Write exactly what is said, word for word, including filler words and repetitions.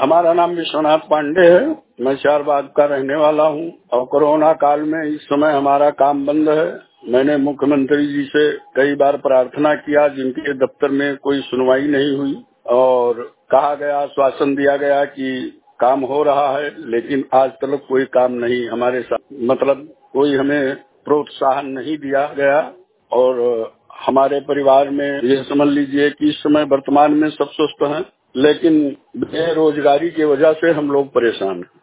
हमारा नाम विश्वनाथ पांडे है। मैं चारबाग का रहने वाला हूँ और कोरोना काल में इस समय हमारा काम बंद है। मैंने मुख्यमंत्री जी से कई बार प्रार्थना किया, जिनके दफ्तर में कोई सुनवाई नहीं हुई और कहा गया, आश्वासन दिया गया कि काम हो रहा है, लेकिन आज तक कोई काम नहीं हमारे साथ, मतलब कोई हमें प्रोत्साहन नहीं दिया गया। और हमारे परिवार में ये समझ लीजिए कि इस समय वर्तमान में सब स्वस्थ हैं, लेकिन बेरोजगारी की वजह से हम लोग परेशान हैं।